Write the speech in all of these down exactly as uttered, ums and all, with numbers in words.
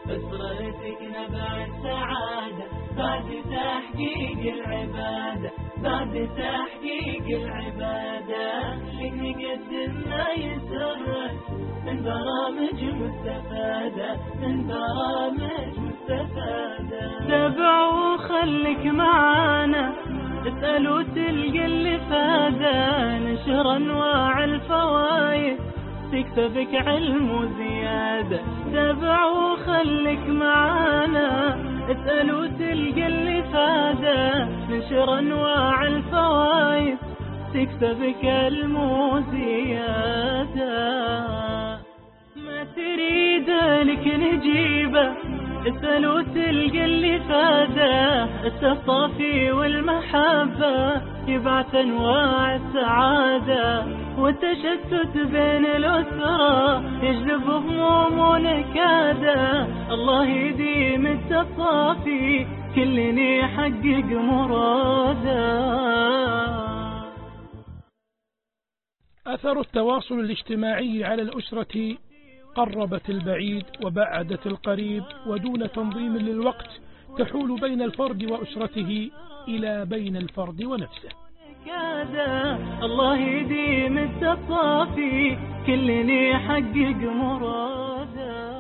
بصرتك نبع السعادة بعد تحقيق العبادة، بعد تحقيق العبادة لك نقدم ما يسرك من برامج مستفادة، من برامج مستفادة. تابع وخليك معانا، اسأل وتلقى اللي فاده، نشر انواع الفوايد تكسبك علم وزيادة. تابع وخليك معانا، اسأل وتلقى اللي فاده، نشر انواع الفوايد تكسبك علم وزيادة. ما تريد لك نجيبه، اسأل وتلقى اللي فاده، التصافي والمحبة يبعث انواع السعادة، والتشتت بين الأسرة يجلب هموم ونكادة. الله يديم التصافي كل يحقق مراده. أثر التواصل الاجتماعي على الأسرة قربت البعيد وبعدت القريب، ودون تنظيم للوقت تحول بين الفرد وأسرته إلى بين الفرد ونفسه. الله يديم التصافي كل يحقق مراده.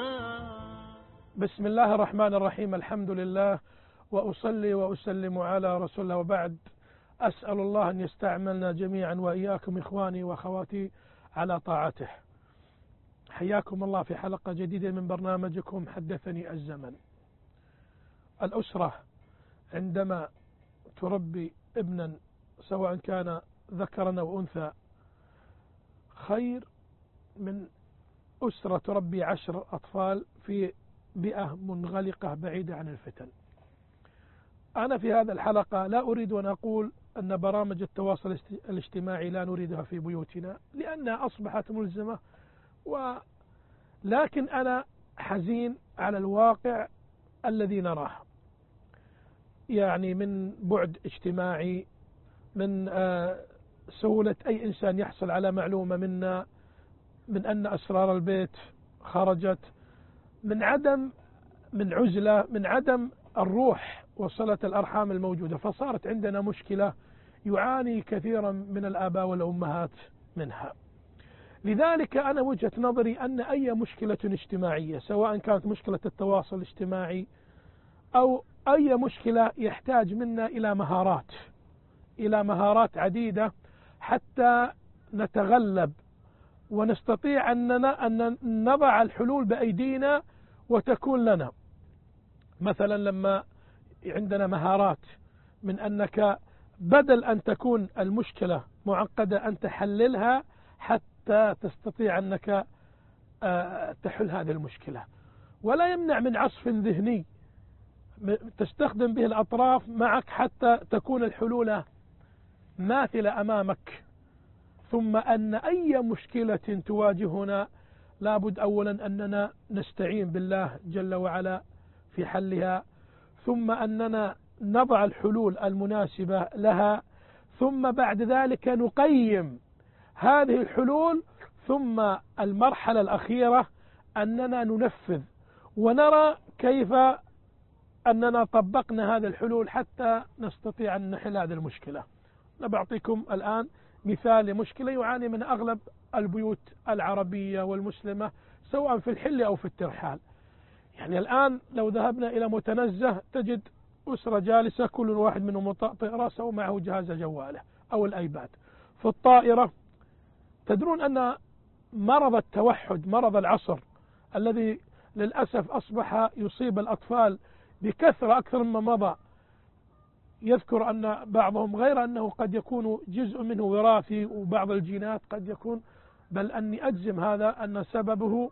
بسم الله الرحمن الرحيم، الحمد لله وأصلي وأسلم على رسول الله، وبعد. أسأل الله أن يستعملنا جميعا وإياكم إخواني وأخواتي على طاعته. حياكم الله في حلقة جديدة من برنامجكم حدثني الزمن. الأسرة عندما تربي ابنا سواء كان ذكرا أو أنثى خير من أسرة تربي عشر أطفال في بيئة منغلقة بعيدة عن الفتن. أنا في هذا الحلقة لا أريد أن أقول أن برامج التواصل الاجتماعي لا نريدها في بيوتنا، لأنها أصبحت ملزمة، ولكن أنا حزين على الواقع الذي نراه، يعني من بعد اجتماعي، من سهولة أي إنسان يحصل على معلومة منا، من أن أسرار البيت خرجت، من عدم من عزلة، من عدم الروح وصلة الأرحام الموجودة. فصارت عندنا مشكلة يعاني كثيرا من الآباء والأمهات منها. لذلك أنا وجهة نظري أن أي مشكلة اجتماعية، سواء كانت مشكلة التواصل الاجتماعي أو أي مشكلة، يحتاج منا إلى مهارات إلى مهارات عديدة حتى نتغلب ونستطيع أننا أن نضع الحلول بأيدينا وتكون لنا. مثلا لما عندنا مهارات من أنك بدل أن تكون المشكلة معقدة أن تحللها حتى تستطيع أنك تحل هذه المشكلة، ولا يمنع من عصف ذهني تستخدم به الأطراف معك حتى تكون الحلول ماثلة أمامك. ثم أن أي مشكلة تواجهنا لابد أولا أننا نستعين بالله جل وعلا في حلها، ثم أننا نضع الحلول المناسبة لها، ثم بعد ذلك نقيم هذه الحلول، ثم المرحلة الأخيرة أننا ننفذ ونرى كيف أننا طبقنا هذه الحلول حتى نستطيع أن نحل هذه المشكلة. أنا بعطيكم الآن مثال لمشكلة يعاني من أغلب البيوت العربية والمسلمة، سواء في الحل أو في الترحال. يعني الآن لو ذهبنا إلى متنزه تجد أسرة جالسة كل واحد منهم مطأطئ رأسه ومعه جهاز جواله أو الأيباد. في الطائرة تدرون أن مرض التوحد، مرض العصر الذي للأسف أصبح يصيب الأطفال بكثرة أكثر مما مضى، يذكر أن بعضهم غير أنه قد يكون جزء منه وراثي وبعض الجينات قد يكون، بل أني أجزم هذا أن سببه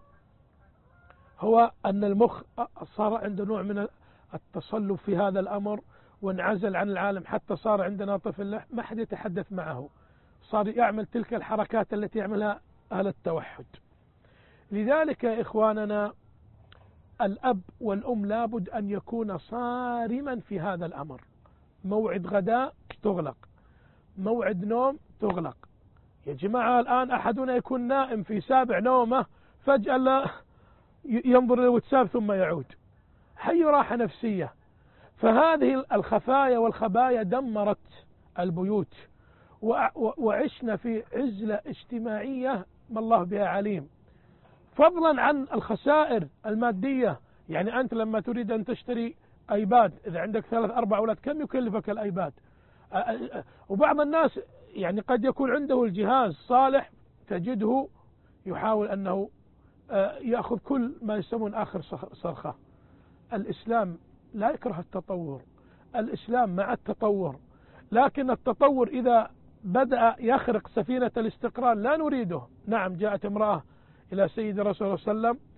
هو أن المخ صار عنده نوع من التصلب في هذا الأمر وانعزل عن العالم، حتى صار عندنا طفل ما حد يتحدث معه، صار يعمل تلك الحركات التي يعملها أهل التوحد. لذلك يا إخواننا الأب والأم لابد أن يكون صارما في هذا الأمر. موعد غداء تغلق، موعد نوم تغلق. يا جماعة الآن أحدنا يكون نائم في سابع نومه، فجأة لا ينظر للواتساب ثم يعود، حي راحة نفسية. فهذه الخفايا والخبايا دمرت البيوت، وعشنا في عزلة اجتماعية ما الله بها عليم، فضلا عن الخسائر المادية. يعني أنت لما تريد أن تشتري أيباد، إذا عندك ثلاث أربع أولاد كم يكلفك الأيباد؟ وبعض الناس يعني قد يكون عنده الجهاز صالح، تجده يحاول أنه يأخذ كل ما يسمون آخر صرخة. الإسلام لا يكره التطور، الإسلام مع التطور، لكن التطور إذا بدأ يخرق سفينة الاستقرار لا نريده. نعم، جاءت امرأة إلى سيد رسول الله صلى الله عليه وسلم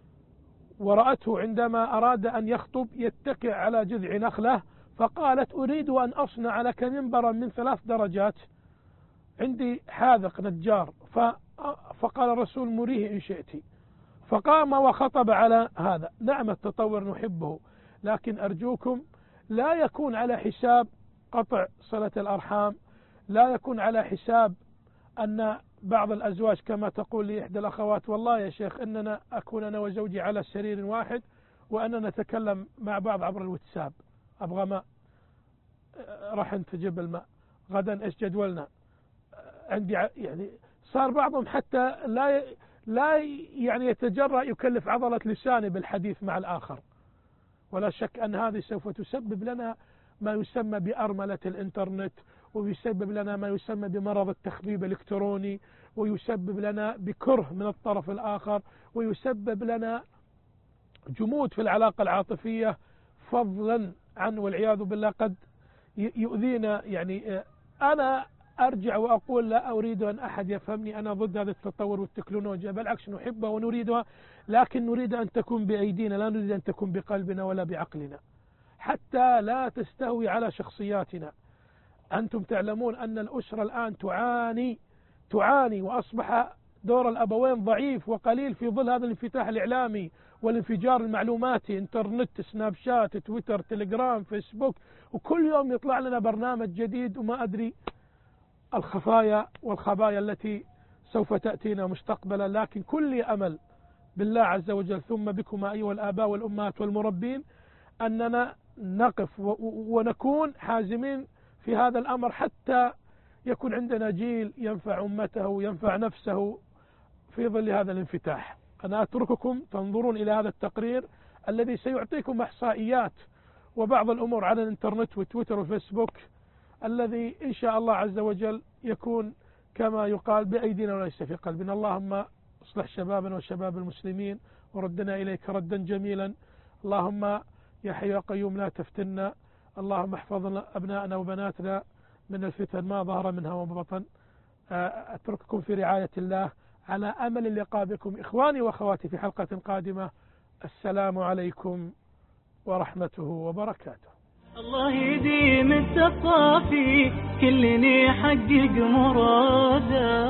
ورأته عندما أراد أن يخطب يتكئ على جذع نخلة، فقالت أريد أن أصنع لك منبرا من ثلاث درجات، عندي حاذق نجار. فقال الرسول مريه إن شئت، فقام وخطب على هذا. نعم التطور نحبه، لكن أرجوكم لا يكون على حساب قطع صلة الأرحام، لا يكون على حساب أن بعض الأزواج كما تقول لي إحدى الأخوات والله يا شيخ إننا أكون أنا وزوجي على سرير واحد وأننا نتكلم مع بعض عبر الواتساب، أبغى ماء، راح تجيب الماء، غدا إيش جدولنا، عندي يعني. صار بعضهم حتى لا لا يعني يتجرأ يكلف عضلة لسانه بالحديث مع الآخر. ولا شك أن هذه سوف تسبب لنا ما يسمى بأرملة الإنترنت، ويسبب لنا ما يسمى بمرض التخبيب الإلكتروني، ويسبب لنا بكره من الطرف الآخر، ويسبب لنا جمود في العلاقة العاطفية، فضلا عن والعياذ بالله قد يؤذينا. يعني أنا أرجع وأقول لا أريد أن أحد يفهمني أنا ضد هذا التطور والتكنولوجيا، بالعكس نحبها ونريدها، لكن نريد أن تكون بأيدينا، لا نريد أن تكون بقلبنا ولا بعقلنا، حتى لا تستهوي على شخصياتنا. أنتم تعلمون أن الأسرة الآن تعاني تعاني وأصبح دور الأبوين ضعيف وقليل في ظل هذا الانفتاح الإعلامي والانفجار المعلوماتي، انترنت، سناب شات، تويتر، تليجرام، فيسبوك، وكل يوم يطلع لنا برنامج جديد وما أدري الخفايا والخبايا التي سوف تأتينا مستقبلا. لكن كل أمل بالله عز وجل ثم بكم أيها الآباء والأمهات والمربين أننا نقف ونكون حازمين في هذا الأمر، حتى يكون عندنا جيل ينفع أمته وينفع نفسه في ظل هذا الانفتاح. أنا أترككم تنظرون إلى هذا التقرير الذي سيعطيكم إحصائيات وبعض الأمور على الإنترنت وتويتر وفيسبوك، الذي إن شاء الله عز وجل يكون كما يقال بأيدينا وليس في قلبنا. اللهم اصلح شبابنا وشباب المسلمين وردنا إليك ردا جميلا. اللهم يا حي يا قيوم لا تفتنا. اللهم احفظنا أبناءنا وبناتنا من الفتن ما ظهر منها وما بطن. أترككم في رعاية الله على أمل اللقاء بكم إخواني وأخواتي في حلقة قادمة. السلام عليكم ورحمته وبركاته. الله يديم التصافي كلني يحقق مراده.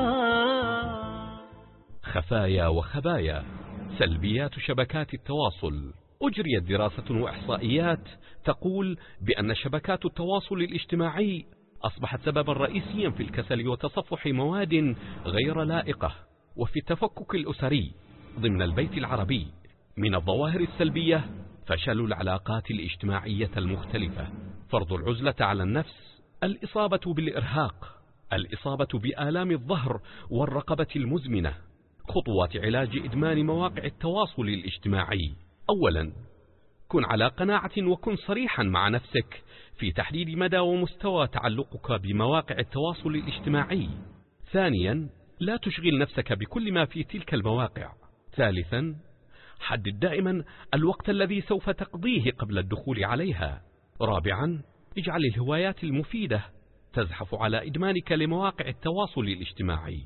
خفايا وخبايا، سلبيات شبكات التواصل. أجريت دراسة وإحصائيات تقول بأن شبكات التواصل الاجتماعي أصبحت سببا رئيسيا في الكسل وتصفح مواد غير لائقة وفي التفكك الأسري ضمن البيت العربي. من الظواهر السلبية فشل العلاقات الاجتماعية المختلفة، فرض العزلة على النفس، الإصابة بالإرهاق، الإصابة بآلام الظهر والرقبة المزمنة. خطوات علاج إدمان مواقع التواصل الاجتماعي: أولا، كن على قناعة وكن صريحا مع نفسك في تحديد مدى ومستوى تعلقك بمواقع التواصل الاجتماعي. ثانيا، لا تشغل نفسك بكل ما في تلك المواقع. ثالثا، حدد دائما الوقت الذي سوف تقضيه قبل الدخول عليها. رابعا، اجعل الهوايات المفيدة تزحف على إدمانك لمواقع التواصل الاجتماعي.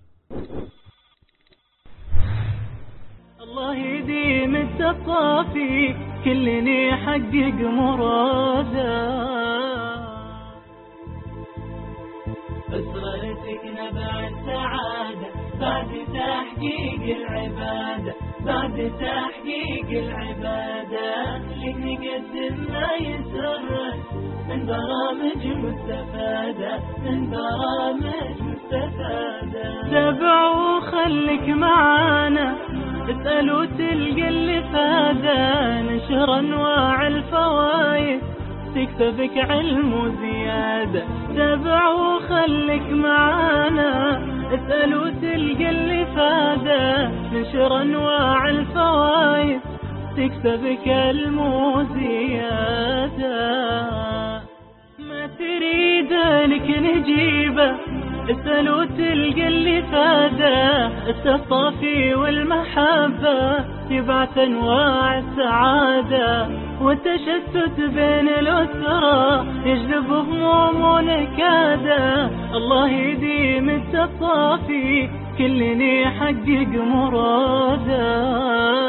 الله يديم التصافي كلني يحقق مراده. أسرتك نبع السعادة بعد تحقيق العبادة، بعد تحقيق العبادة لك نقدم ما يسرك من برامج مستفادة، من برامج مستفادة. تابع وخليك معانا، اسأل وتلقى اللي ننشر أنواع الفوايد تكسبك علم وزيادة. تابع وخليك معانا، اسأل وتلقى اللي فاده. ننشر أنواع الفوايد تكسبك علم وزيادة. ما تريد لك نجيبه، اسأل وتلقى اللي فاده. التصافي والمحبة يبعث أنواع السعادة، والتشتت بين الأسرة يجلب هموم ونكادة. الله يديم التصافي كل يحقق مراده.